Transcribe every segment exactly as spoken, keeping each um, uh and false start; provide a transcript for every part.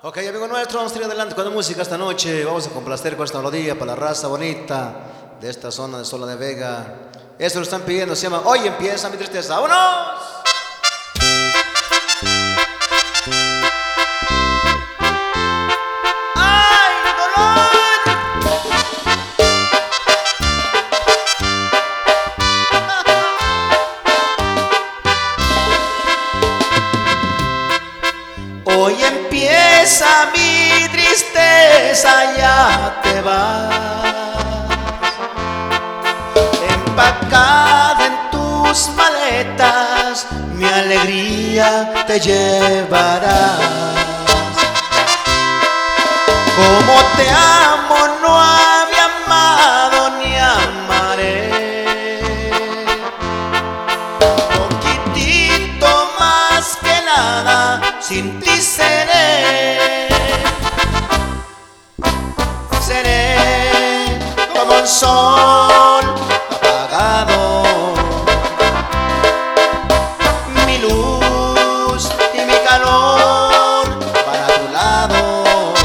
Ok, amigo nuestro, vamos a ir adelante con la música esta noche. Vamos a complacer con esta melodía para la raza bonita de esta zona de Sola de Vega. Esto lo están pidiendo, se llama Hoy empieza mi tristeza. ¡Vámonos! Hoy empieza mi tristeza, ya te vas, empacada en tus maletas, mi alegría te llevarás. Como te amo no había amado ni amaré, poquitito más que nada sin ti seré, seré como un sol apagado, mi luz y mi calor para tu lado.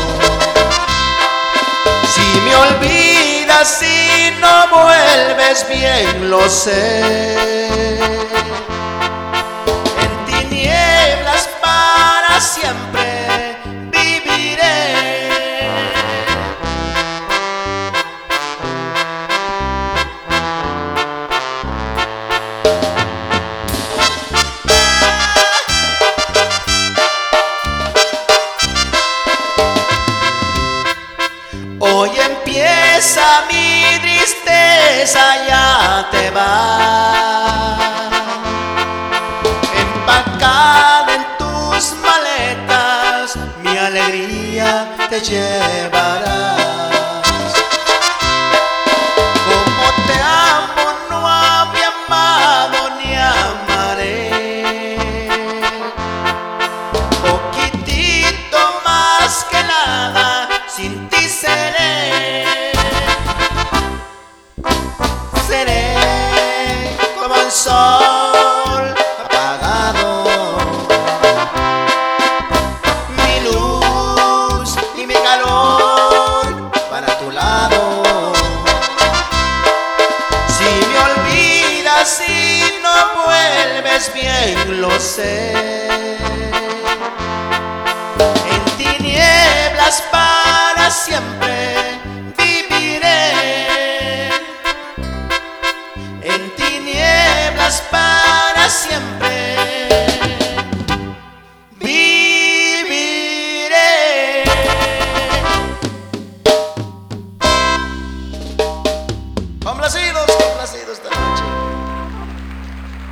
Si me olvidas y no vuelves, bien lo sé, en tinieblas para siempre viviré. Hoy empieza mi tristeza, ya te vas, empacada en tus maletas, mi alegría te llevarás. Como te amo no había amado ni amaré, poquitito más que nada sin ti seré, seré como el sol apagado, mi luz y mi calor para tu lado. Si me olvidas y no vuelves, bien lo sé, en tinieblas para siempre viviré, en tinieblas para siempre viviré. Complacidos, complacidos esta noche.